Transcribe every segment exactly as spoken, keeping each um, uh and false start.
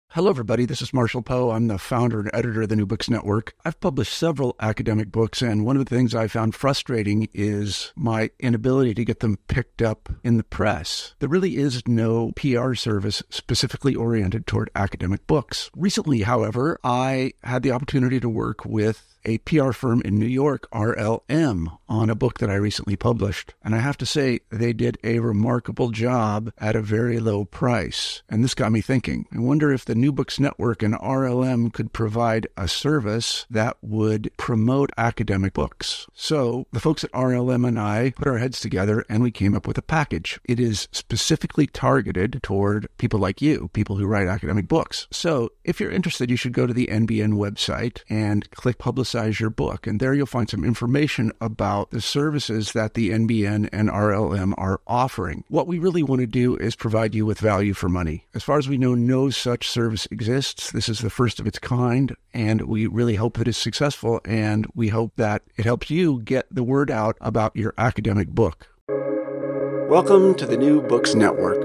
Hello, everybody. This is Marshall Poe. I'm the founder and editor of the New Books Network. I've published several academic books, and one of the things I found frustrating is my inability to get them picked up in the press. There really is no P R service specifically oriented toward academic books. Recently, however, I had the opportunity to work with a P R firm in New York, R L M, on a book that I recently published. And I have to say, they did a remarkable job at a very low price. And this got me thinking. I wonder if the New Books Network and R L M could provide a service that would promote academic books. So the folks at R L M and I put our heads together and we came up with a package. It is specifically targeted toward people like you, people who write academic books. So if you're interested, you should go to the N B N website and click Publicize your book. And there you'll find some information about the services that the N B N and R L M are offering. What we really want to do is provide you with value for money. As far as we know, no such service exists. This is the first of its kind, and we really hope that it's successful, and we hope that it helps you get the word out about your academic book. Welcome to the New Books Network.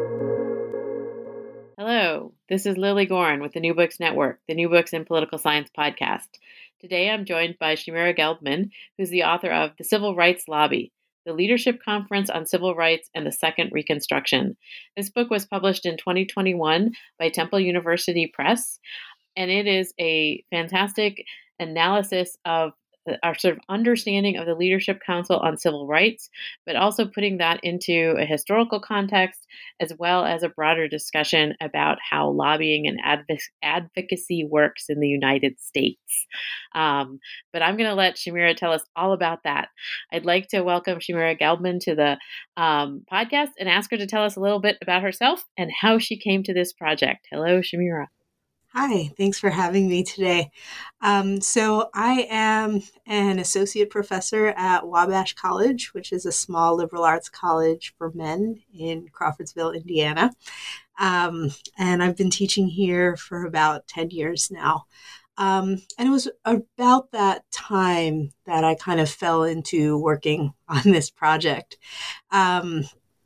Hello, this is Lily Gorin with the New Books Network, the New Books in Political Science podcast. Today I'm joined by Shamira Gelbman, who's the author of The Civil Rights Lobby, the Leadership Conference on Civil Rights and the Second Reconstruction. This book was published in twenty twenty-one by Temple University Press, and it is a fantastic analysis of our sort of understanding of the Leadership Council on Civil Rights, but also putting that into a historical context, as well as a broader discussion about how lobbying and adv- advocacy works in the United States. Um, but I'm going to let Shamira tell us all about that. I'd like to welcome Shamira Gelbman to the um, podcast and ask her to tell us a little bit about herself and how she came to this project. Hello, Shamira. Hi, thanks for having me today. Um, so I am an associate professor at Wabash College, which is a small liberal arts college for men in Crawfordsville, Indiana. Um, and I've been teaching here for about ten years now. Um, and it was about that time that I kind of fell into working on this project. Um,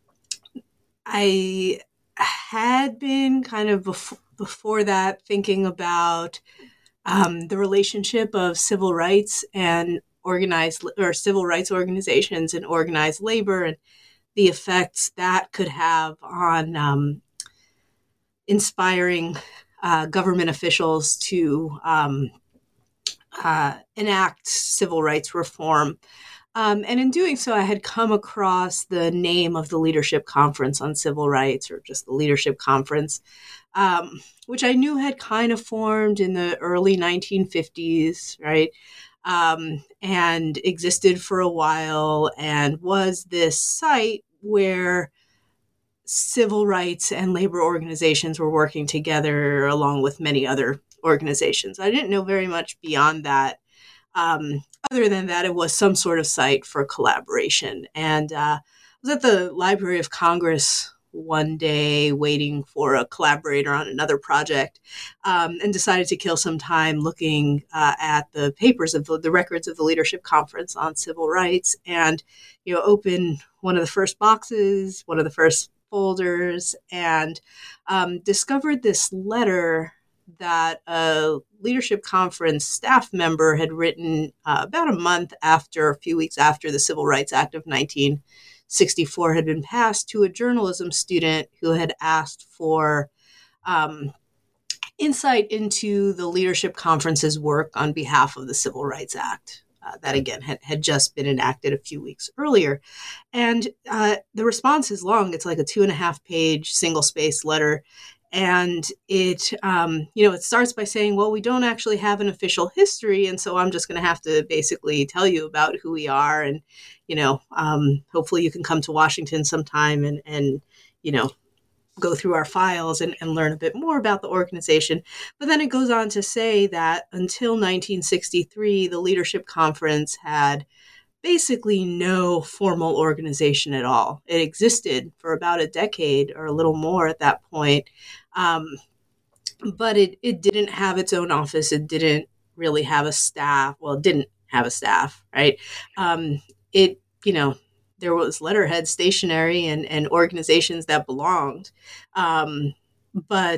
I had been kind of before, before that thinking about um, the relationship of civil rights and organized or civil rights organizations and organized labor and the effects that could have on um, inspiring uh, government officials to um, uh, enact civil rights reform. Um, and in doing so, I had come across the name of the Leadership Conference on Civil Rights, or just the Leadership Conference, um, which I knew had kind of formed in the early nineteen fifties, right? Um, and existed for a while and was this site where civil rights and labor organizations were working together along with many other organizations. I didn't know very much beyond that. Um, other than that, it was some sort of site for collaboration. And uh, I was at the Library of Congress one day waiting for a collaborator on another project um, and decided to kill some time looking uh, at the papers of the, the records of the Leadership Conference on Civil Rights and, you know, open one of the first boxes, one of the first folders, and um, discovered this letter that a Leadership Conference staff member had written uh, about a month after, a few weeks after the Civil Rights Act of nineteen sixty-four had been passed, to a journalism student who had asked for um, insight into the Leadership Conference's work on behalf of the Civil Rights Act. Uh, that, again, had, had just been enacted a few weeks earlier. And uh, the response is long. It's like a two and a half page single-spaced letter. And it, um, you know, it starts by saying, well, we don't actually have an official history. And so I'm just going to have to basically tell you about who we are. And, you know, um, hopefully you can come to Washington sometime and, and you know, go through our files and, and learn a bit more about the organization. But then it goes on to say that until nineteen sixty-three, the Leadership Conference had basically no formal organization at all. It existed for about a decade or a little more at that point. Um, but it, it didn't have its own office. It didn't really have a staff. Well, it didn't have a staff, right? Um, it, you know, there was letterhead stationery and, and organizations that belonged. Um, but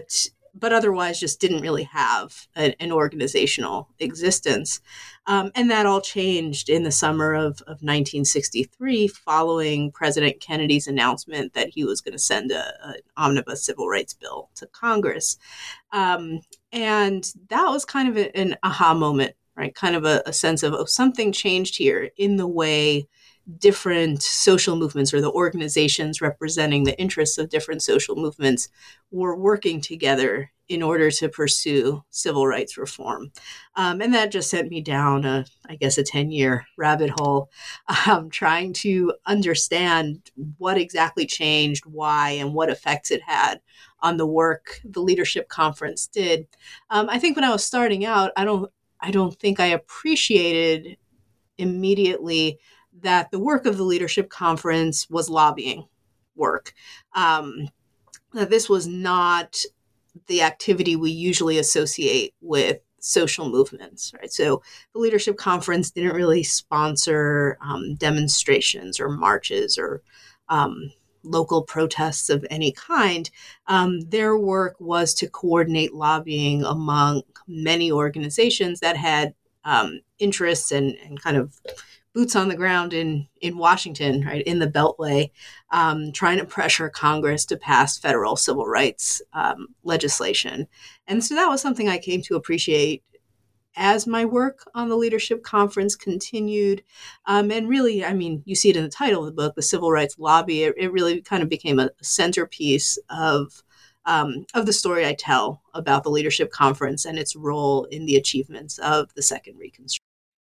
but otherwise just didn't really have a, an organizational existence. Um, and that all changed in the summer of, of nineteen sixty-three, following President Kennedy's announcement that he was going to send a, an omnibus civil rights bill to Congress. Um, and that was kind of a, an aha moment, right? Kind of a, a sense of, oh, something changed here in the way different social movements, or the organizations representing the interests of different social movements, were working together in order to pursue civil rights reform. Um, and that just sent me down a, I guess, a ten-year rabbit hole, um, trying to understand what exactly changed, why, and what effects it had on the work the Leadership Conference did. Um, I think when I was starting out, I don't, I don't think I appreciated immediately that the work of the Leadership Conference was lobbying work. Um, that this was not the activity we usually associate with social movements, right? So the Leadership Conference didn't really sponsor um, demonstrations or marches or um, local protests of any kind. Um, their work was to coordinate lobbying among many organizations that had um, interests and, and kind of boots on the ground in, in Washington, right, in the Beltway, um, trying to pressure Congress to pass federal civil rights um, legislation. And so that was something I came to appreciate as my work on the Leadership Conference continued. Um, and really, I mean, you see it in the title of the book, The Civil Rights Lobby. It, it really kind of became a centerpiece of um, of the story I tell about the Leadership Conference and its role in the achievements of the Second Reconstruction.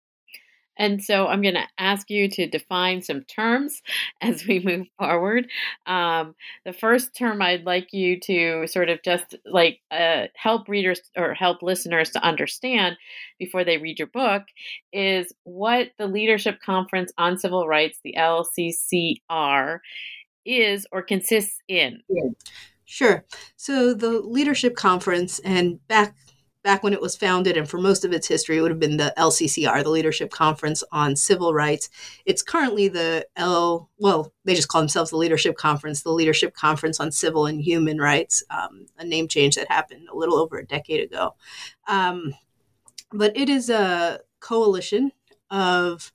And so I'm going to ask you to define some terms as we move forward. Um, the first term I'd like you to sort of just like uh, help readers or help listeners to understand before they read your book is what the Leadership Conference on Civil Rights, the L C C R, is or consists in. Sure. So the Leadership Conference, and back Back when it was founded, and for most of its history, it would have been the L C C R, the Leadership Conference on Civil Rights. It's currently the L, well, they just call themselves the Leadership Conference, the Leadership Conference on Civil and Human Rights, um, a name change that happened a little over a decade ago. Um, but it is a coalition of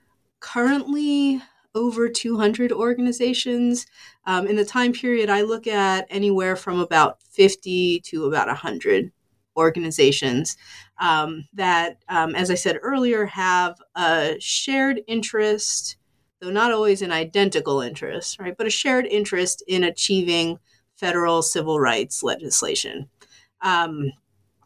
currently over two hundred organizations. Um, in the time period I look at, anywhere from about fifty to about one hundred organizations um, that, um, as I said earlier, have a shared interest, though not always an identical interest, right? But a shared interest in achieving federal civil rights legislation. Um,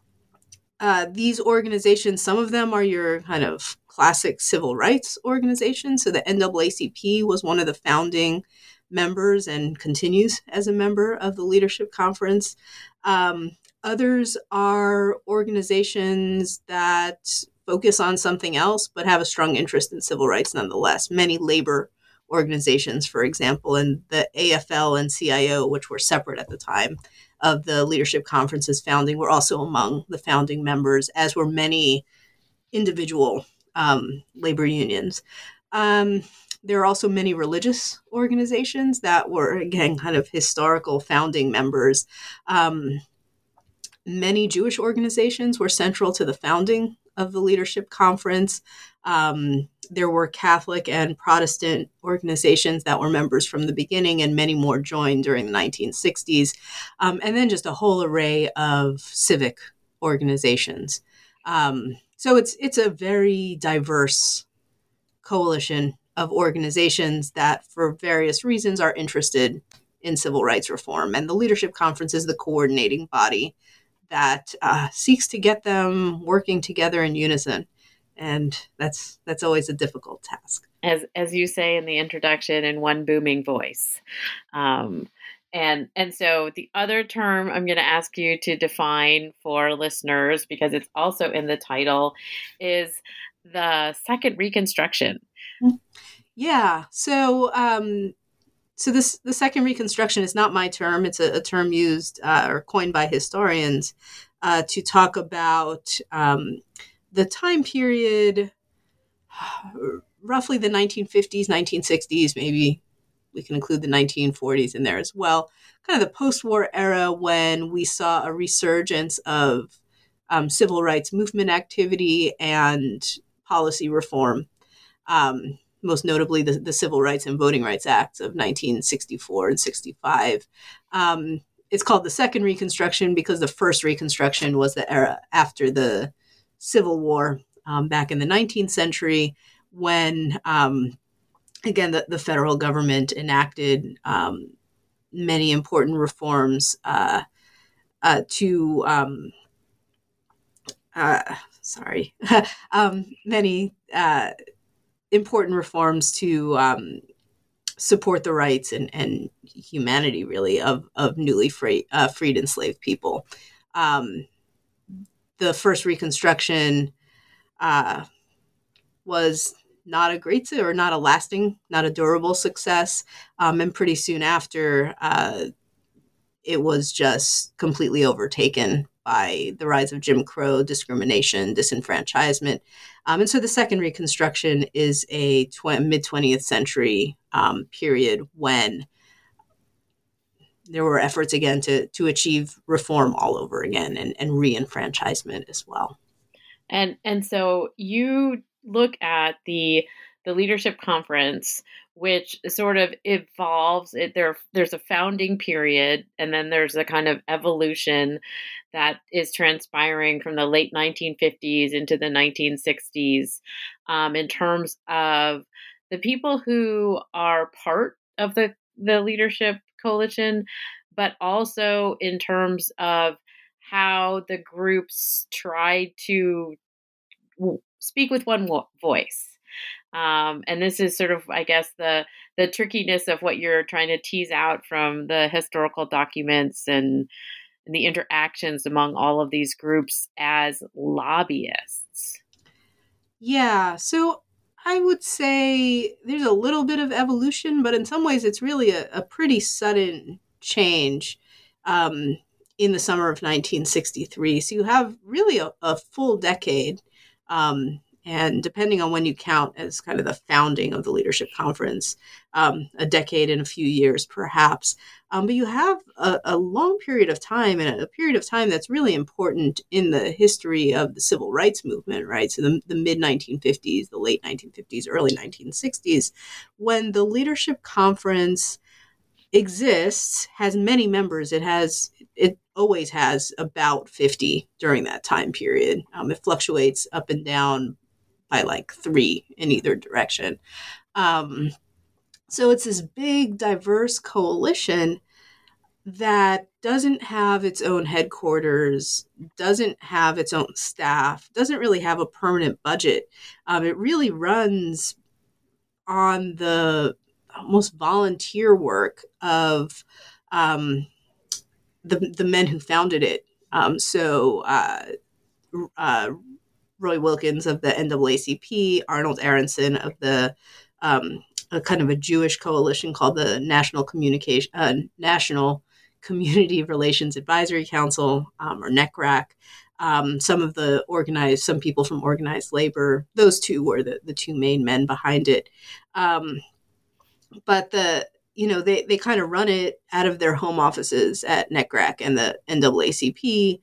uh, these organizations, some of them are your kind of classic civil rights organizations. So the N double A C P was one of the founding members and continues as a member of the Leadership Conference. Um, Others are organizations that focus on something else, but have a strong interest in civil rights nonetheless. Many labor organizations, for example, and the A F L and C I O, which were separate at the time of the Leadership Conference's founding, were also among the founding members, as were many individual um, labor unions. Um, there are also many religious organizations that were, again, kind of historical founding members. Um, Many Jewish organizations were central to the founding of the Leadership Conference. Um, there were Catholic and Protestant organizations that were members from the beginning, and many more joined during the nineteen sixties. Um, and then just a whole array of civic organizations. Um, so it's it's a very diverse coalition of organizations that, for various reasons, are interested in civil rights reform. And the Leadership Conference is the coordinating body that uh, seeks to get them working together in unison. And that's that's always a difficult task. As as you say in the introduction, in one booming voice. Um, and and so the other term I'm going to ask you to define for listeners, because it's also in the title, is the Second Reconstruction. Yeah. So um, So this the Second Reconstruction is not my term. It's a, a term used uh, or coined by historians uh, to talk about um, the time period, roughly the nineteen fifties, nineteen sixties, maybe we can include the nineteen forties in there as well. Kind of the post-war era when we saw a resurgence of um, civil rights movement activity and policy reform. Um, most notably the, the Civil Rights and Voting Rights Acts of nineteen sixty-four and sixty-five. Um, it's called the Second Reconstruction because the first Reconstruction was the era after the Civil War um, back in the nineteenth century when, um, again, the, the federal government enacted um, many important reforms uh, uh, to, um, uh, sorry, um, many uh, important reforms to um, support the rights and, and humanity, really, of, of newly free, uh, freed enslaved people. Um, the first Reconstruction uh, was not a great or not a lasting, not a durable success. Um, and pretty soon after, uh, it was just completely overtaken by the rise of Jim Crow, discrimination, disenfranchisement. Um, and so the Second Reconstruction is a tw- mid-twentieth century um, period when there were efforts again to to achieve reform all over again and, and re-enfranchisement as well. And and so you look at the the leadership conference, which sort of evolves. It, there, there's a founding period, and then there's a kind of evolution that is transpiring from the late nineteen fifties into the nineteen sixties um, in terms of the people who are part of the, the leadership coalition, but also in terms of how the groups try to speak with one wo- voice. Um, and this is sort of, I guess, the the trickiness of what you're trying to tease out from the historical documents and, and the interactions among all of these groups as lobbyists. Yeah, so I would say there's a little bit of evolution, but in some ways it's really a, a pretty sudden change um, in the summer of nineteen sixty-three. So you have really a, a full decade. Um, and depending on when you count as kind of the founding of the Leadership Conference, um, a decade and a few years perhaps. Um, but you have a, a long period of time and a period of time that's really important in the history of the civil rights movement, right? So the, the mid nineteen fifties, the late nineteen fifties, early nineteen sixties, when the Leadership Conference exists, has many members. It has, it always has about fifty during that time period. Um, it fluctuates up and down by like three in either direction. Um, so it's this big, diverse coalition that doesn't have its own headquarters, doesn't have its own staff, doesn't really have a permanent budget. Um, it really runs on the almost volunteer work of um, the the men who founded it. Um, so uh, uh, Roy Wilkins of the N double A C P, Arnold Aronson of the um, a kind of a Jewish coalition called the National Communication uh, National Community Relations Advisory Council, um, or N C R A C. Um, some of the organized, some people from organized labor. Those two were the, the two main men behind it. Um, but the you know they they kind of run it out of their home offices at N C R A C and the N double A C P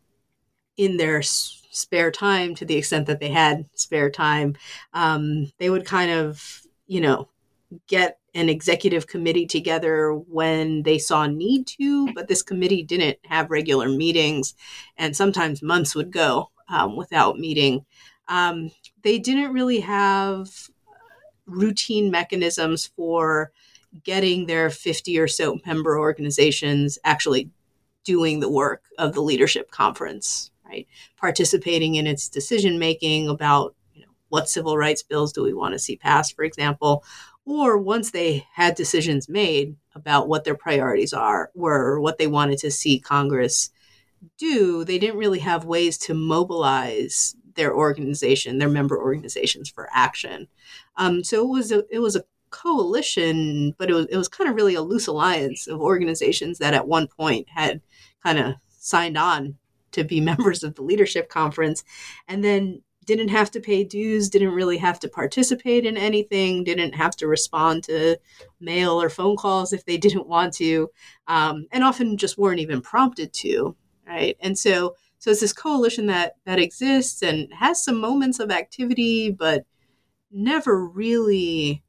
in their s- spare time, to the extent that they had spare time. Um, they would kind of you know get an executive committee together when they saw need to, but this committee didn't have regular meetings, and sometimes months would go um, without meeting. Um, they didn't really have routine mechanisms for getting their fifty or so member organizations actually doing the work of the leadership conference, right? Participating in its decision making about, you know, what civil rights bills do we want to see passed, for example, or once they had decisions made about what their priorities are, were what they wanted to see Congress do, they didn't really have ways to mobilize their organization, their member organizations for action. Um, so it was a it was a coalition, but it was it was kind of really a loose alliance of organizations that at one point had kind of signed on to be members of the leadership conference, and then didn't have to pay dues, didn't really have to participate in anything, didn't have to respond to mail or phone calls if they didn't want to, um, and often just weren't even prompted to, right? And so, so it's this coalition that that exists and has some moments of activity, but never really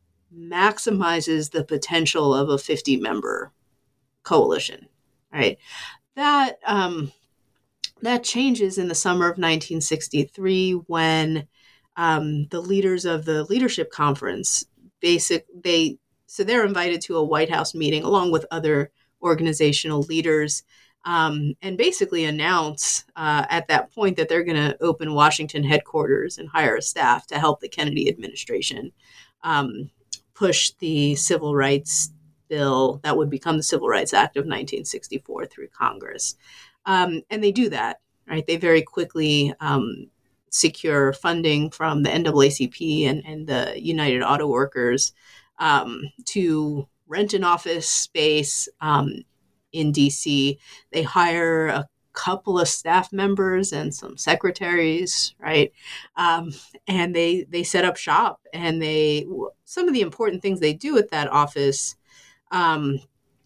maximizes the potential of a fifty-member coalition, right? That um, that changes in the summer of nineteen sixty-three when um, the leaders of the leadership conference basic they so they're invited to a White House meeting along with other organizational leaders, um, and basically announce uh, at that point that they're going to open Washington headquarters and hire a staff to help the Kennedy administration um, push the civil rights bill that would become the Civil Rights Act of nineteen sixty-four through Congress. Um, and they do that, right? They very quickly um, secure funding from the N double A C P and, and the United Auto Workers um, to rent an office space um, in D C. They hire a couple of staff members and some secretaries, right? Um, and they they set up shop. And they some of the important things they do at that office um,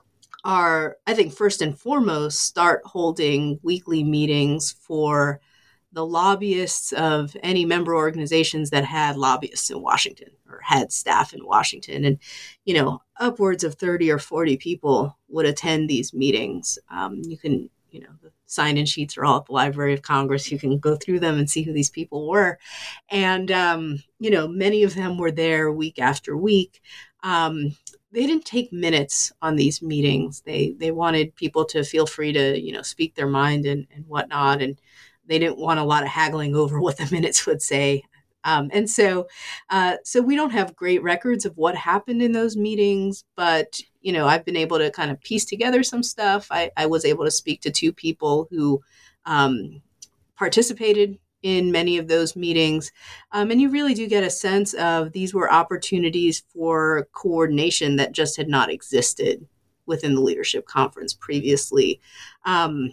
are, I think, first and foremost, start holding weekly meetings for the lobbyists of any member organizations that had lobbyists in Washington or had staff in Washington. And, you know, upwards of thirty or forty people would attend these meetings. Um, you can, you know, the sign-in sheets are all at the Library of Congress. You can go through them and see who these people were. And, um, you know, many of them were there week after week. Um, they didn't take minutes on these meetings. They they wanted people to feel free to, you know, speak their mind and, and whatnot. And they didn't want a lot of haggling over what the minutes would say. Um, and so, uh, so we don't have great records of what happened in those meetings, but, you know, I've been able to kind of piece together some stuff. I, I was able to speak to two people who um, participated in many of those meetings. Um, and you really do get a sense of these were opportunities for coordination that just had not existed within the leadership conference previously. Um,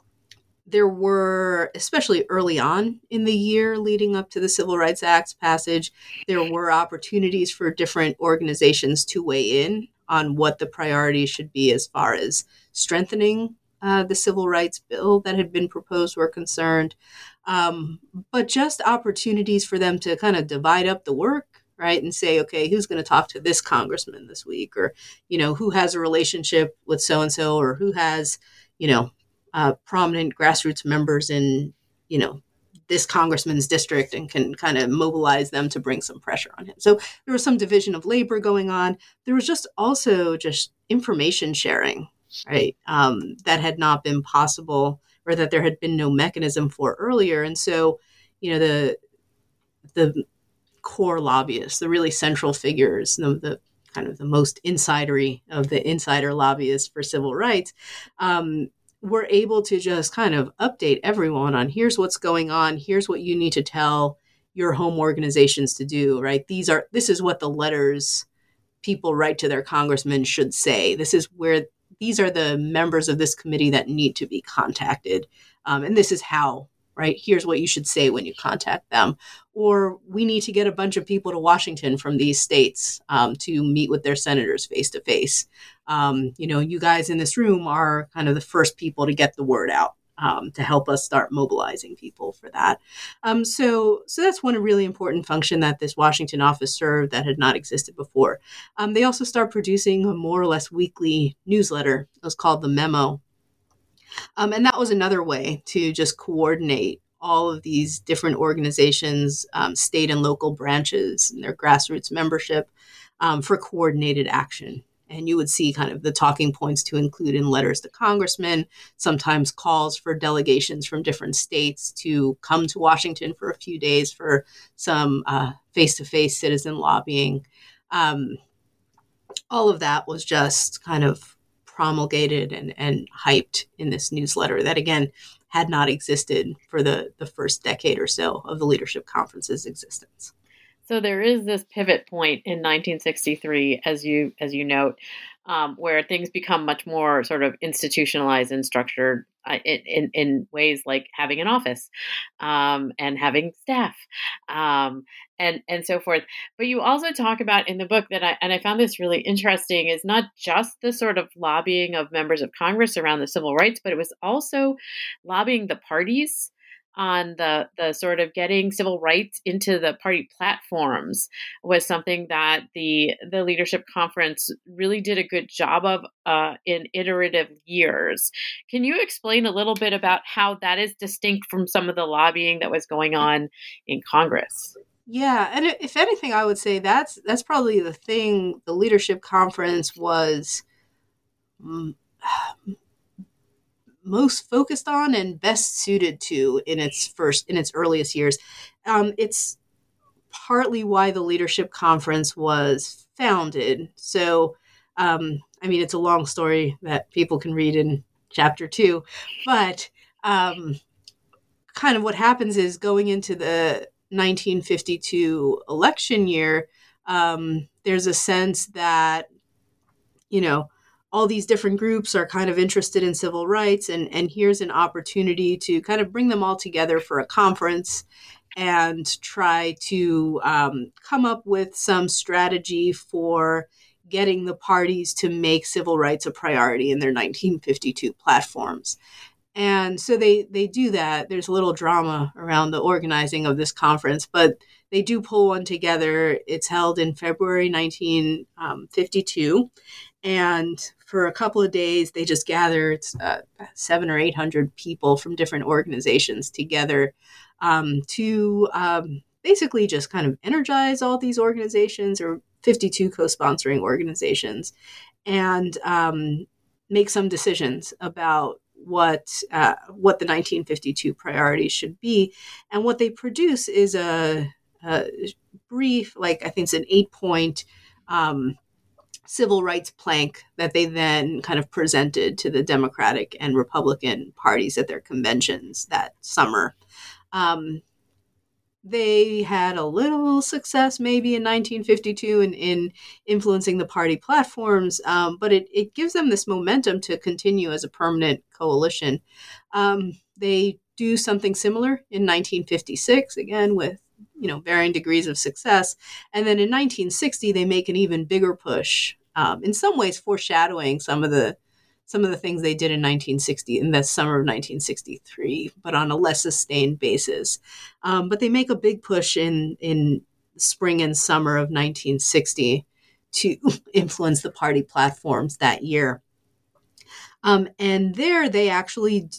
There were, especially early on in the year leading up to the Civil Rights Act's passage, there were opportunities for different organizations to weigh in on what the priorities should be as far as strengthening uh, the civil rights bill that had been proposed were concerned. Um, but just opportunities for them to kind of divide up the work, right? And say, okay, who's going to talk to this congressman this week? Or, you know, who has a relationship with so-and-so, or who has, you know, Uh, prominent grassroots members in, you know, this congressman's district and can kind of mobilize them to bring some pressure on him. So there was some division of labor going on. There was just also just information sharing, right, um, that had not been possible or that there had been no mechanism for earlier. And so, you know, the the core lobbyists, the really central figures, the, the kind of the most insidery of the insider lobbyists for civil rights, um, we're able to just kind of update everyone on here's what's going on. Here's what you need to tell your home organizations to do, right? These are, this is what the letters people write to their congressmen should say. This is where, these are the members of this committee that need to be contacted. Um, and this is how, right? Here's what you should say when you contact them. Or we need to get a bunch of people to Washington from these states um, to meet with their senators face to face. Um, you know, you guys in this room are kind of the first people to get the word out um, to help us start mobilizing people for that. Um, so, so that's one really important function that this Washington office served that had not existed before. Um, they also start producing a more or less weekly newsletter. It was called The Memo. Um, and that was another way to just coordinate all of these different organizations, um, state and local branches and their grassroots membership um, for coordinated action. And you would see kind of the talking points to include in letters to congressmen, sometimes calls for delegations from different states to come to Washington for a few days for some uh, face-to-face citizen lobbying. Um, all of that was just kind of promulgated and, and hyped in this newsletter that, again, had not existed for the, the first decade or so of the Leadership Conference's existence. So there is this pivot point in nineteen sixty-three, as you as you note, um, where things become much more sort of institutionalized and structured uh, in, in, in ways like having an office um, and having staff um, and, and so forth. But you also talk about in the book that I, and I found this really interesting, is not just the sort of lobbying of members of Congress around the civil rights, but it was also lobbying the parties on the the sort of getting civil rights into the party platforms was something that the the leadership conference really did a good job of uh, in iterative years. Can you explain a little bit about how that is distinct from some of the lobbying that was going on in Congress? Yeah, and if anything, I would say that's that's probably the thing the leadership conference was mm, most focused on and best suited to in its first in its earliest years. Um, it's partly why the leadership conference was founded. So, um, I mean, it's a long story that people can read in chapter two, but um, kind of what happens is going into the nineteen fifty-two election year, um, there's a sense that, you know, all these different groups are kind of interested in civil rights, and, and here's an opportunity to kind of bring them all together for a conference and try to um, come up with some strategy for getting the parties to make civil rights a priority in their nineteen fifty-two platforms. And so they, they do that. There's a little drama around the organizing of this conference, but they do pull one together. It's held in February nineteen fifty-two. And for a couple of days, they just gather it's, uh, seven or eight hundred people from different organizations together um, to um, basically just kind of energize all these organizations, or fifty-two co-sponsoring organizations, and um, make some decisions about what uh, what the nineteen fifty-two priorities should be. And what they produce is a, a brief, like I think it's an eight-point um, civil rights plank that they then kind of presented to the Democratic and Republican parties at their conventions that summer. Um, they had a little success maybe in nineteen fifty-two in, in influencing the party platforms, um, but it, it gives them this momentum to continue as a permanent coalition. Um, they do something similar in nineteen fifty-six, again with you know varying degrees of success, and then in nineteen sixty they make an even bigger push, um, in some ways foreshadowing some of the some of the things they did in nineteen sixty, in the summer of nineteen sixty-three, but on a less sustained basis. Um, but they make a big push in, in spring and summer of nineteen sixty to influence the party platforms that year. Um, and there they actually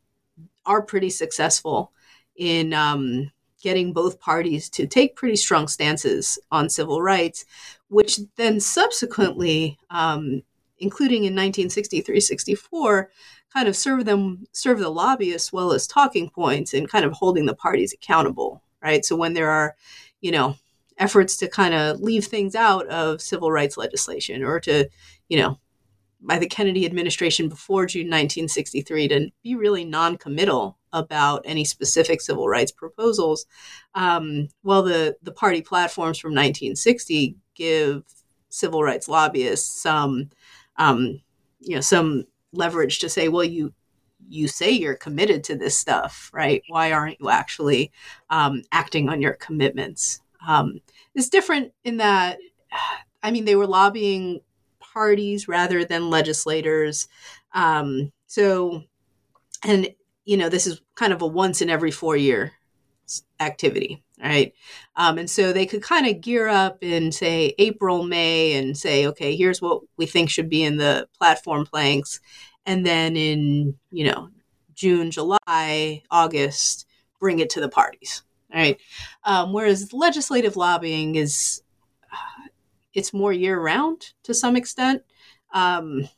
are pretty successful in um, getting both parties to take pretty strong stances on civil rights, which then subsequently, um, including in nineteen sixty-three sixty-four, kind of serve them, serve the lobbyists as well as talking points and kind of holding the parties accountable, right? So when there are, you know, efforts to kind of leave things out of civil rights legislation, or to, you know, by the Kennedy administration before June nineteen sixty-three, to be really non-committal about any specific civil rights proposals, um, well, the, the party platforms from nineteen sixty give civil rights lobbyists some Um, you know, some leverage to say, well, you you say you're committed to this stuff, right? Why aren't you actually um, acting on your commitments? Um, it's different in that, I mean, they were lobbying parties rather than legislators. Um, so, and, you know, this is kind of a once in every four year activity. Right. Um, and so they could kind of gear up in, say, April, May, and say, OK, here's what we think should be in the platform planks. And then in, you know, June, July, August, bring it to the parties. Right. Um, whereas legislative lobbying is uh, it's more year round to some extent. Um,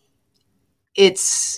it's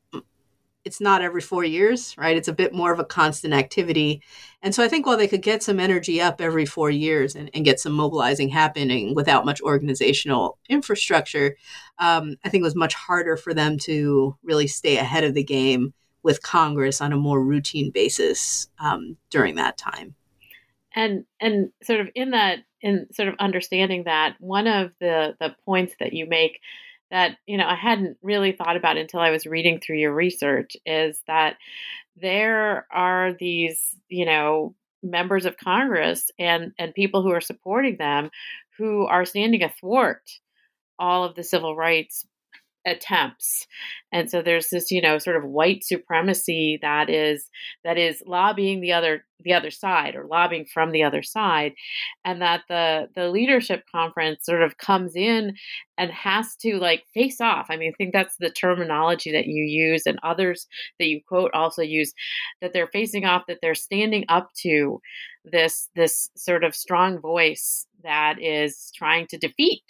It's not every four years, right? It's a bit more of a constant activity. And so I think while they could get some energy up every four years and, and get some mobilizing happening without much organizational infrastructure, um, I think it was much harder for them to really stay ahead of the game with Congress on a more routine basis um, during that time. And and sort of in that, in sort of understanding that, one of the, the points that you make that, you know, I hadn't really thought about until I was reading through your research is that there are these, you know, members of Congress and, and people who are supporting them who are standing athwart all of the civil rights attempts. And so there's this, you know, sort of white supremacy that is that is lobbying the other the other side or lobbying from the other side. And that the the leadership conference sort of comes in and has to like face off. I mean, I think that's the terminology that you use and others that you quote also use, that they're facing off, that they're standing up to this this sort of strong voice that is trying to defeat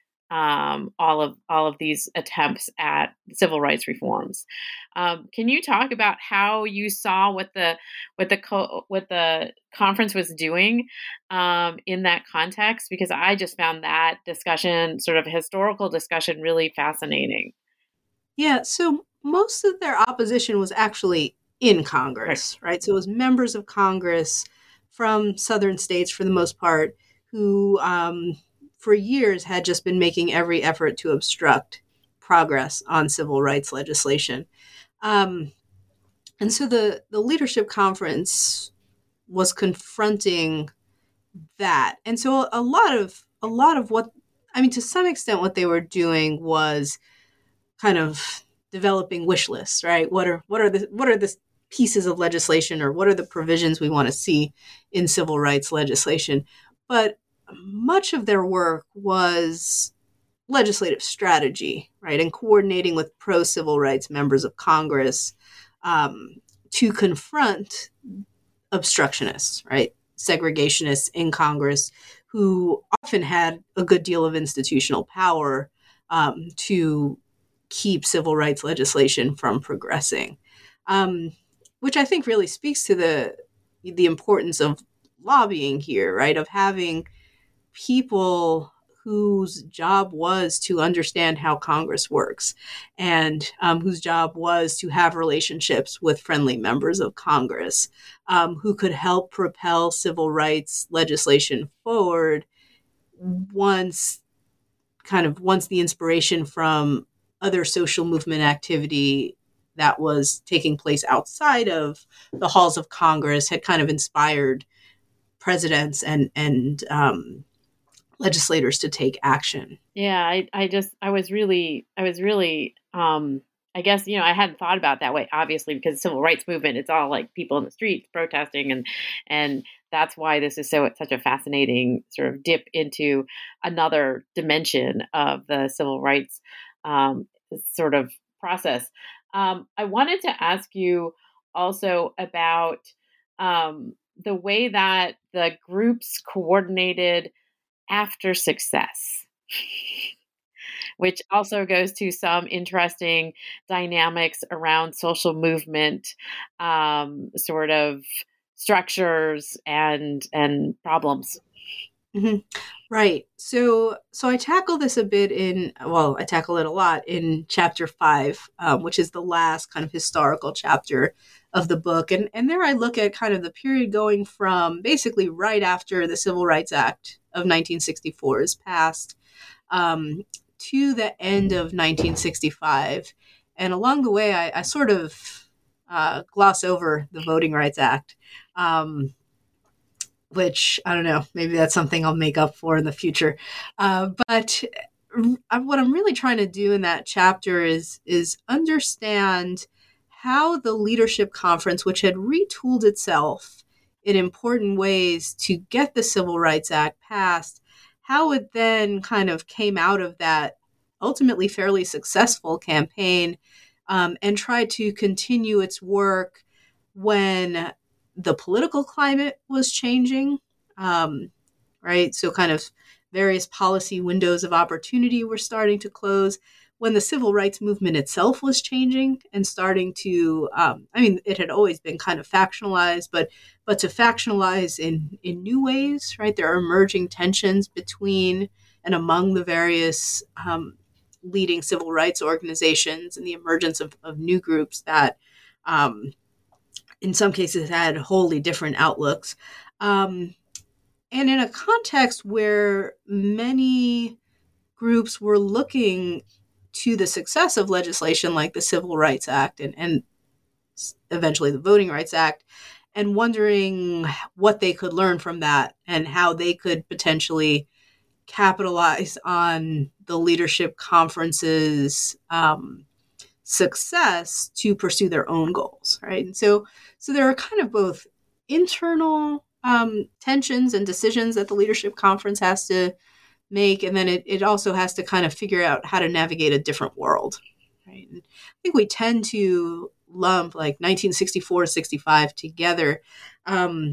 um, all of all of these attempts at civil rights reforms. Um, can you talk about how you saw what the what the co- what the conference was doing um, in that context? Because I just found that discussion, sort of historical discussion, really fascinating. Yeah, so most of their opposition was actually in Congress, right? right? So it was members of Congress from southern states, for the most part, who um, for years had just been making every effort to obstruct progress on civil rights legislation. Um, and so the, the leadership conference was confronting that. And so a lot of a lot of what, I mean, to some extent, what they were doing was kind of developing wish lists, right? What are what are the what are the pieces of legislation, or what are the provisions we want to see in civil rights legislation? But much of their work was legislative strategy, right? And coordinating with pro-civil rights members of Congress um, to confront obstructionists, right? Segregationists in Congress who often had a good deal of institutional power um, to keep civil rights legislation from progressing, um, which I think really speaks to the the importance of lobbying here, right? Of having people whose job was to understand how Congress works, and um, whose job was to have relationships with friendly members of Congress, um, who could help propel civil rights legislation forward once kind of once the inspiration from other social movement activity that was taking place outside of the halls of Congress had kind of inspired presidents and and um, legislators to take action. Yeah, I, I just I was really I was really um, I guess, you know, I hadn't thought about it that way, obviously, because the civil rights movement, it's all like people in the streets protesting, and and that's why this is so such a fascinating sort of dip into another dimension of the civil rights um, sort of process. Um, I wanted to ask you also about um, the way that the groups coordinated after success, which also goes to some interesting dynamics around social movement, um, sort of structures and and problems. Mm-hmm. Right. So, so I tackle this a bit in, well, I tackle it a lot in chapter five, um, which is the last kind of historical chapter of the book. And, and there I look at kind of the period going from basically right after the Civil Rights Act of nineteen sixty-four is passed um, to the end of nineteen sixty-five. And along the way, I, I sort of uh, gloss over the Voting Rights Act. Um, which I don't know, maybe that's something I'll make up for in the future. Uh, but what I'm really trying to do in that chapter is, is understand how the leadership conference, which had retooled itself in important ways to get the Civil Rights Act passed, how it then kind of came out of that ultimately fairly successful campaign um, and tried to continue its work when the political climate was changing, um, right? So kind of various policy windows of opportunity were starting to close, when the civil rights movement itself was changing and starting to, um, I mean, it had always been kind of factionalized, but but to factionalize in, in new ways, right? There are emerging tensions between and among the various um, leading civil rights organizations, and the emergence of, of new groups that um, in some cases had wholly different outlooks. Um, and in a context where many groups were looking to the success of legislation like the Civil Rights Act and, and eventually the Voting Rights Act, and wondering what they could learn from that and how they could potentially capitalize on the leadership conference's um, success to pursue their own goals, right? And so, so there are kind of both internal um, tensions and decisions that the leadership conference has to make, and then it, it also has to kind of figure out how to navigate a different world, right? And I think we tend to lump like nineteen sixty-four, sixty-five together, um,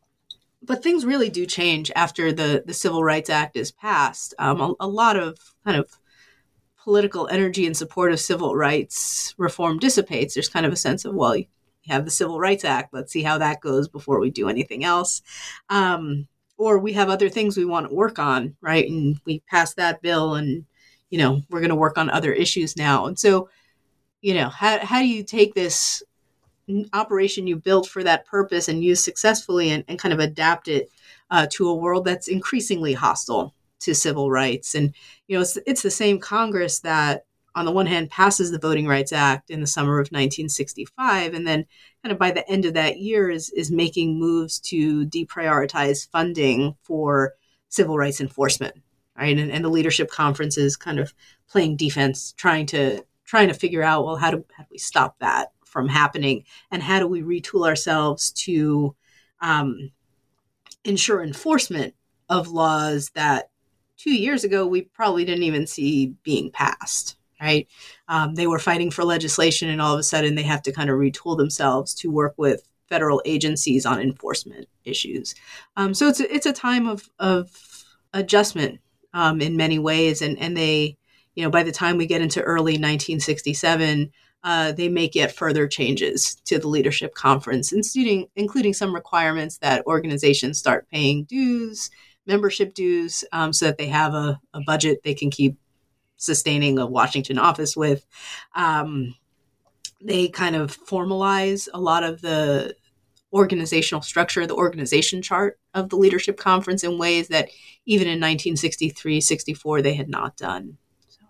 but things really do change after the, the Civil Rights Act is passed. Um, a, a lot of kind of political energy in support of civil rights reform dissipates. There's kind of a sense of, well, you have the Civil Rights Act. Let's see how that goes before we do anything else. Um, or we have other things we want to work on, right? And we pass that bill and, you know, we're going to work on other issues now. And so, you know, how, how do you take this operation you built for that purpose and use successfully and, and kind of adapt it uh, to a world that's increasingly hostile to civil rights? And, you know, it's, it's the same Congress that on the one hand passes the Voting Rights Act in the summer of nineteen sixty-five, and then kind of by the end of that year is, is making moves to deprioritize funding for civil rights enforcement, right? And, and the leadership conference is kind of playing defense, trying to trying to figure out, well, how do, how do we stop that from happening? And how do we retool ourselves to um, ensure enforcement of laws that two years ago we probably didn't even see being passed, right? Um, they were fighting for legislation, and all of a sudden they have to kind of retool themselves to work with federal agencies on enforcement issues. Um, so it's a, it's a time of, of adjustment um, in many ways. And, and they, you know, by the time we get into early nineteen sixty-seven, uh, they make yet further changes to the leadership conference, including, including some requirements that organizations start paying dues, membership dues, um, so that they have a, a budget they can keep sustaining a Washington office with. Um, they kind of formalize a lot of the organizational structure, the organization chart of the leadership conference in ways that even in nineteen sixty-three, sixty-four, they had not done. So.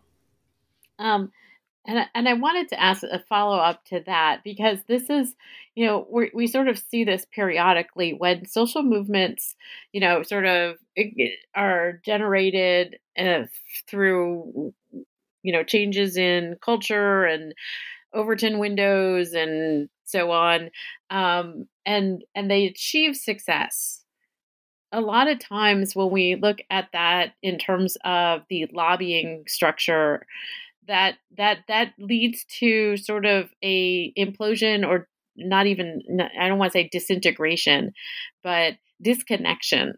Um, and, and I wanted to ask a follow up to that, because this is, you know, we we sort of see this periodically when social movements, you know, sort of are generated uh, through, you know, changes in culture and Overton windows and so on. Um, and, and they achieve success. A lot of times when we look at that in terms of the lobbying structure, that, that, that leads to sort of a implosion, or not even, I don't want to say disintegration, but disconnection,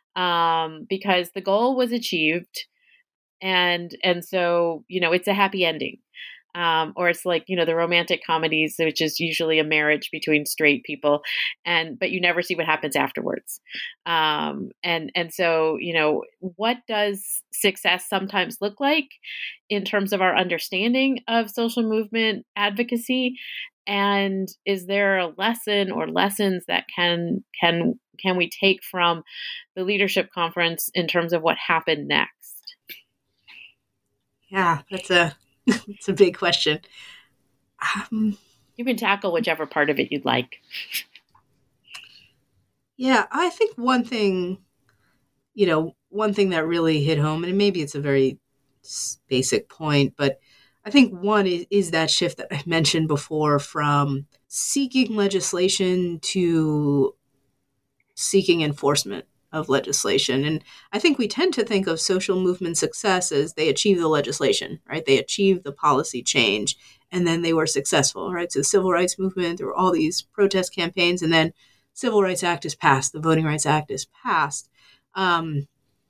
um, because the goal was achieved. And, and so, you know, it's a happy ending. Um, or it's like, you know, the romantic comedies, which is usually a marriage between straight people, and but you never see what happens afterwards. Um, and and so, you know, what does success sometimes look like in terms of our understanding of social movement advocacy? And is there a lesson or lessons that can can can we take from the leadership conference in terms of what happened next? Yeah, that's a it's a big question. Um, you can tackle whichever part of it you'd like. Yeah, I think one thing, you know, one thing that really hit home, and maybe it's a very basic point, but I think one is, is that shift that I mentioned before from seeking legislation to seeking enforcement of legislation. And I think we tend to think of social movement success as they achieve the legislation, right? They achieve the policy change, and then they were successful, right? So the civil rights movement, there were all these protest campaigns, and then Civil Rights Act is passed, the Voting Rights Act is passed. Um,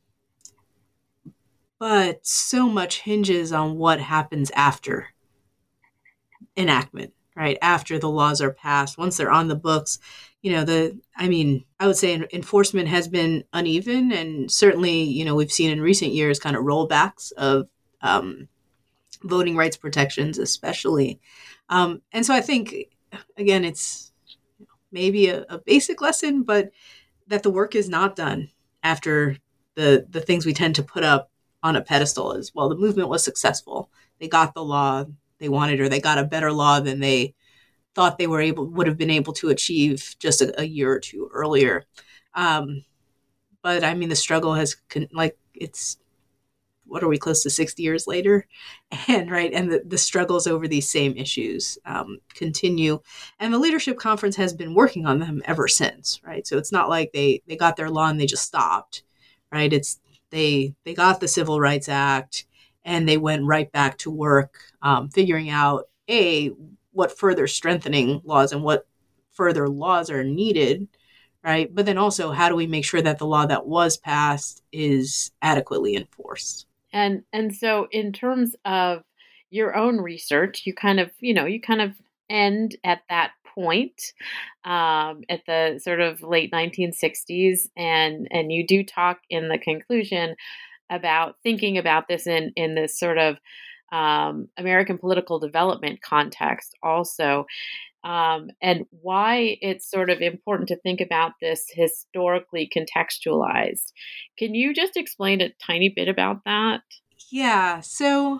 but so much hinges on what happens after enactment, right? After the laws are passed, once they're on the books, you know, the, I mean, I would say enforcement has been uneven, and certainly, you know, we've seen in recent years kind of rollbacks of um, voting rights protections, especially. Um, and so I think, again, it's maybe a, a basic lesson, but that the work is not done after the, the things we tend to put up on a pedestal as well. The movement was successful. They got the law they wanted, or they got a better law than they thought they were able would have been able to achieve just a, a year or two earlier. Um, but I mean, the struggle has con- like it's what are we close to sixty years later, and right, and the, the struggles over these same issues um, continue, and the Leadership Conference has been working on them ever since, right? So it's not like they they got their law and they just stopped, right? It's they they got the Civil Rights Act and they went right back to work um, figuring out a what further strengthening laws and what further laws are needed, right? But then also, how do we make sure that the law that was passed is adequately enforced? And and so in terms of your own research, you kind of, you know, you kind of end at that point um, at the sort of late nineteen sixties. And, and you do talk in the conclusion about thinking about this in, in this sort of um, American political development context also. Um, and why it's sort of important to think about this historically contextualized. Can you just explain a tiny bit about that? Yeah. So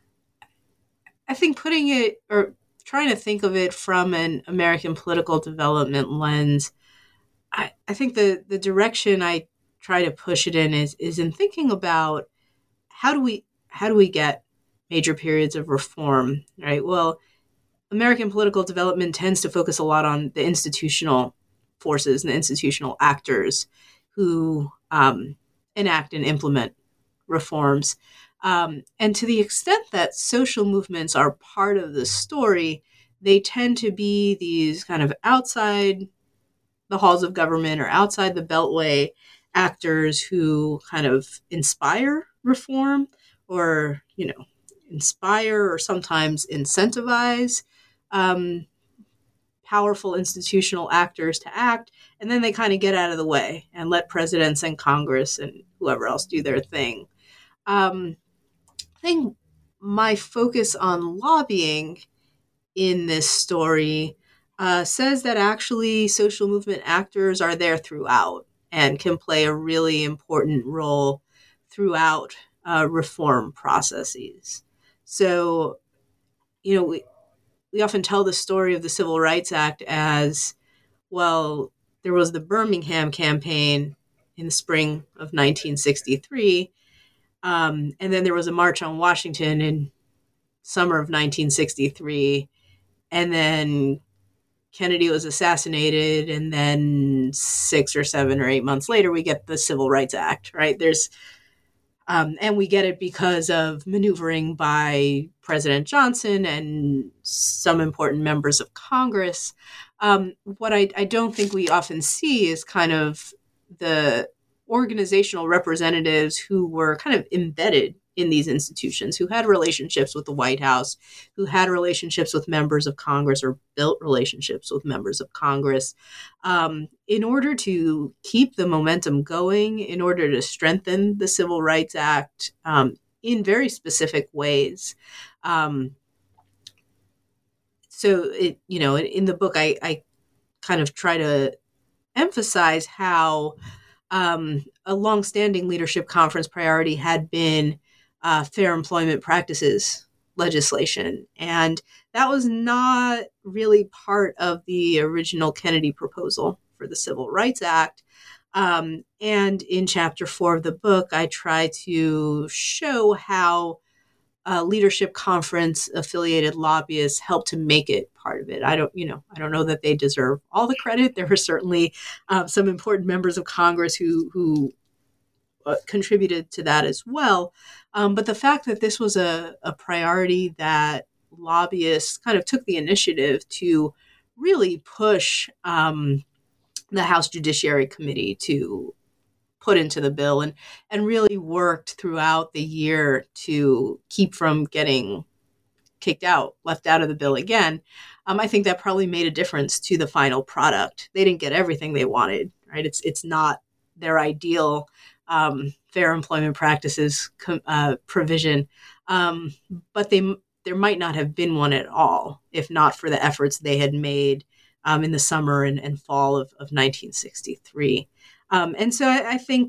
I think putting it or trying to think of it from an American political development lens, I, I think the, the direction I try to push it in is, is in thinking about how do we how do we get major periods of reform, right? Well, American political development tends to focus a lot on the institutional forces and the institutional actors who um, enact and implement reforms. Um, and to the extent that social movements are part of the story, they tend to be these kind of outside the halls of government or outside the beltway actors who kind of inspire reform or, you know, inspire or sometimes incentivize um, powerful institutional actors to act, and then they kind of get out of the way and let presidents and Congress and whoever else do their thing. Um, I think my focus on lobbying in this story uh, says that actually social movement actors are there throughout and can play a really important role throughout uh, reform processes. So, you know, we, we often tell the story of the Civil Rights Act as, well, there was the Birmingham campaign in the spring of nineteen sixty-three, um, and then there was a March on Washington in summer of nineteen sixty-three, and then Kennedy was assassinated, and then six or seven or eight months later, we get the Civil Rights Act, right? There's Um, and we get it because of maneuvering by President Johnson and some important members of Congress. Um, what I, I don't think we often see is kind of the organizational representatives who were kind of embedded in these institutions, who had relationships with the White House, who had relationships with members of Congress or built relationships with members of Congress, um, in order to keep the momentum going, in order to strengthen the Civil Rights Act um, in very specific ways. Um, so, it, you know, in the book, I, I kind of try to emphasize how um, a longstanding Leadership Conference priority had been Uh, fair employment practices legislation. And that was not really part of the original Kennedy proposal for the Civil Rights Act. Um, and in chapter four of the book, I try to show how uh, Leadership Conference affiliated lobbyists helped to make it part of it. I don't, you know, I don't know that they deserve all the credit. There were certainly uh, some important members of Congress who, who contributed to that as well. Um, but the fact that this was a, a priority that lobbyists kind of took the initiative to really push um, the House Judiciary Committee to put into the bill and, and really worked throughout the year to keep from getting kicked out, left out of the bill again, um, I think that probably made a difference to the final product. They didn't get everything they wanted, right? It's, it's not their ideal Um, fair employment practices uh, provision, um, but they there might not have been one at all if not for the efforts they had made um, in the summer and, and fall of, of nineteen sixty-three. Um, and so I, I think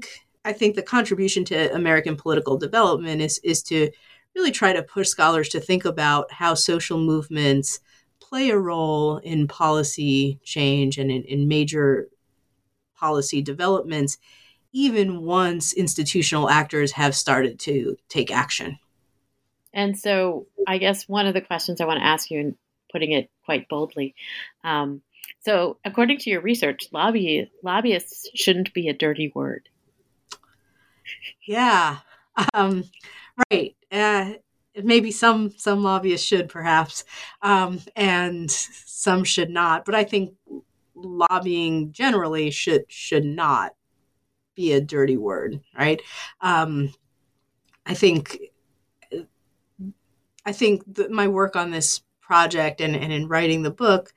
I think the contribution to American political development is is to really try to push scholars to think about how social movements play a role in policy change and in, in major policy developments, even once institutional actors have started to take action. And so I guess one of the questions I want to ask you, and putting it quite boldly, um, so according to your research, lobby, lobbyists shouldn't be a dirty word. Yeah, um, right. Uh, maybe some some lobbyists should, perhaps, um, and some should not. But I think lobbying generally should should not be a dirty word, right? Um, I think I think that my work on this project and, and in writing the book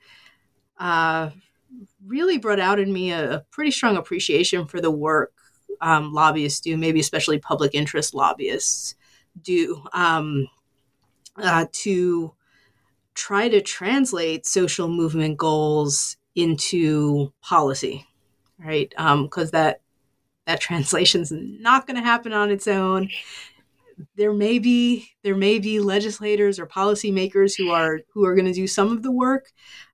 uh, really brought out in me a, a pretty strong appreciation for the work um, lobbyists do, maybe especially public interest lobbyists do, um, uh, to try to translate social movement goals into policy, right? Because um, that that translation's not going to happen on its own. There may be there may be legislators or policymakers who are who are going to do some of the work,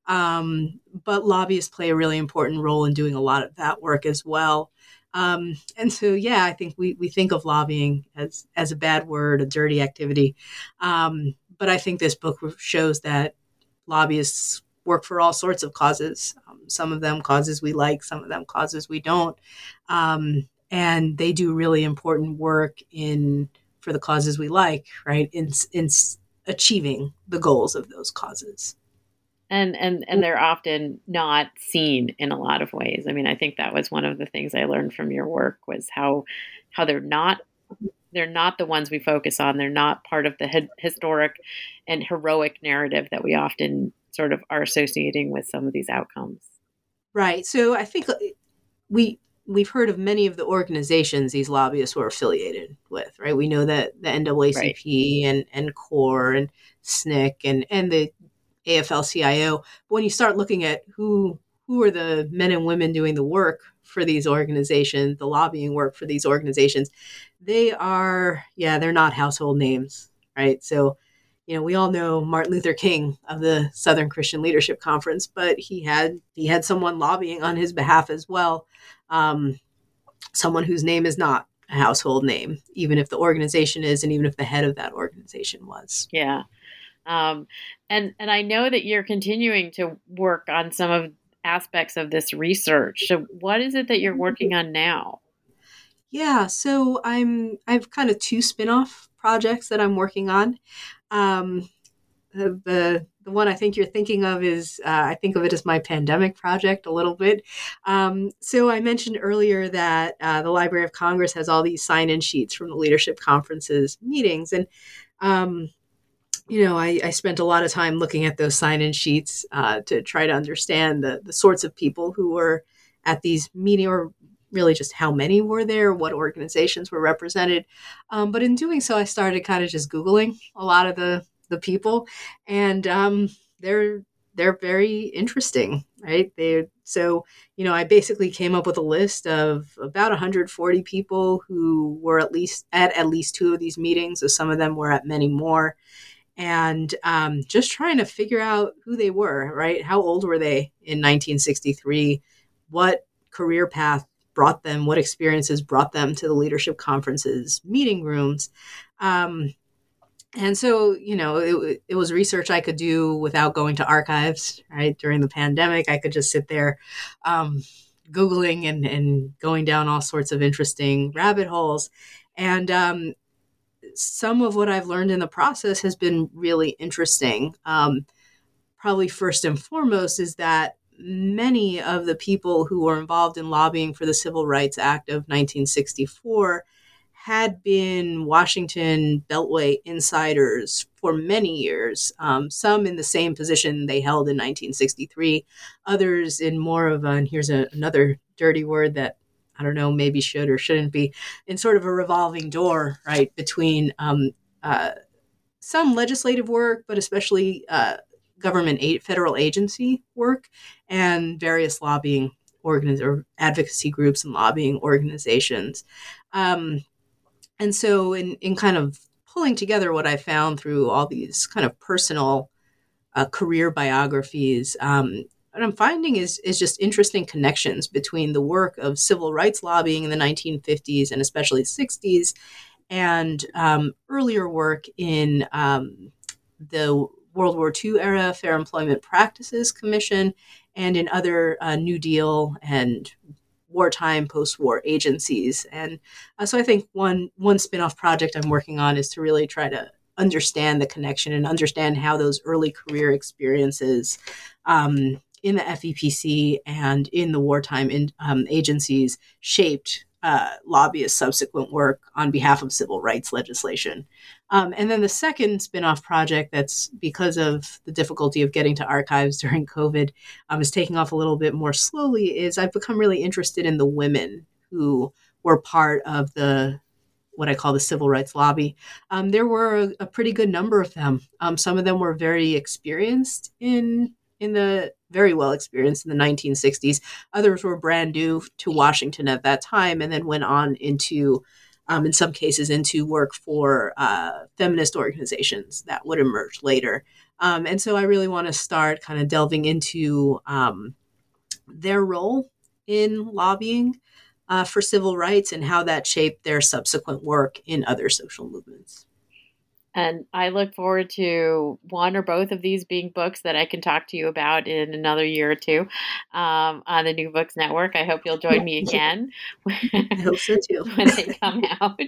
um, but lobbyists play a really important role in doing a lot of that work as well. Um, and so, yeah, I think we we think of lobbying as as a bad word, a dirty activity. Um, but I think this book shows that lobbyists work for all sorts of causes. Um, some of them causes we like, some of them causes we don't, um, and they do really important work in for the causes we like, right? In in achieving the goals of those causes. And and and they're often not seen in a lot of ways. I mean, I think that was one of the things I learned from your work was how how they're not they're not the ones we focus on. They're not part of the hi- historic and heroic narrative that we often sort of are associating with some of these outcomes. Right. So I think we we've heard of many of the organizations these lobbyists were affiliated with, right? We know that the N double A C P right. and and CORE and S N C C and and the A F L C I O. But when you start looking at who who are the men and women doing the work for these organizations, the lobbying work for these organizations, they are, yeah, they're not household names, right? So, you know, we all know Martin Luther King of the Southern Christian Leadership Conference, but he had he had someone lobbying on his behalf as well, um, someone whose name is not a household name, even if the organization is, and even if the head of that organization was. Yeah. Um, and, and I know that you're continuing to work on some of aspects of this research. So what is it that you're working on now? Yeah, so I'm, I've kind of two spin-off projects that I'm working on. Um, the, the, the one I think you're thinking of is, uh, I think of it as my pandemic project a little bit. Um, so I mentioned earlier that uh, the Library of Congress has all these sign-in sheets from the leadership conferences meetings. And, um, you know, I, I spent a lot of time looking at those sign-in sheets uh, to try to understand the, the sorts of people who were at these meetings, or really just how many were there, what organizations were represented. Um, but in doing so, I started kind of just Googling a lot of the, the people, and um, they're they're very interesting, right? They so you know, I basically came up with a list of about one hundred forty people who were at least at at least two of these meetings. So some of them were at many more. And um, just trying to figure out who they were, right? How old were they in nineteen sixty-three? What career path brought them? What experiences brought them to the leadership conferences, meeting rooms? Um, and so, you know, it, it was research I could do without going to archives, right? During the pandemic, I could just sit there um, Googling and, and going down all sorts of interesting rabbit holes. And um some of what I've learned in the process has been really interesting. Um, probably first and foremost is that many of the people who were involved in lobbying for the Civil Rights Act of nineteen sixty-four had been Washington Beltway insiders for many years, um, some in the same position they held in nineteen sixty-three, others in more of a, and here's a, another dirty word that I don't know, maybe should or shouldn't be, in sort of a revolving door, right, between um, uh, some legislative work, but especially uh, government, aid, federal agency work, and various lobbying organiz- or advocacy groups and lobbying organizations. Um, and so in, in kind of pulling together what I found through all these kind of personal uh, career biographies, um, what I'm finding is is just interesting connections between the work of civil rights lobbying in the nineteen fifties and especially sixties and um, earlier work in um, the World War Two era Fair Employment Practices Commission and in other uh, New Deal and wartime, post-war agencies. And uh, so I think one one spin-off project I'm working on is to really try to understand the connection and understand how those early career experiences um, in the F E P C and in the wartime in, um, agencies shaped uh, lobbyists' subsequent work on behalf of civil rights legislation. Um, and then the second spin-off project that's because of the difficulty of getting to archives during COVID um, is taking off a little bit more slowly is I've become really interested in the women who were part of the what I call the civil rights lobby. Um, there were a, a pretty good number of them. Um, some of them were very experienced in in the very well experienced in the nineteen sixties. Others were brand new to Washington at that time, and then went on into, um, in some cases, into work for uh, feminist organizations that would emerge later. Um, and so I really want to start kind of delving into um, their role in lobbying uh, for civil rights and how that shaped their subsequent work in other social movements. And I look forward to one or both of these being books that I can talk to you about in another year or two um, on the New Books Network. I hope you'll join me again I hope so too. when they come out.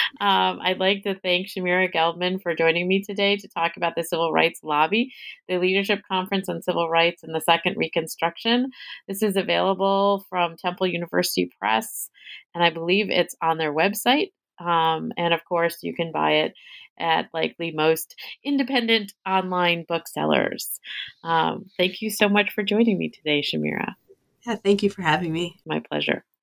Um, I'd like to thank Shamira Geldman for joining me today to talk about the Civil Rights Lobby, the Leadership Conference on Civil Rights and the Second Reconstruction. This is available from Temple University Press, and I believe it's on their website. Um, and of course, you can buy it at likely most independent online booksellers. Um, thank you so much for joining me today, Shamira. Yeah, thank you for having me. My pleasure.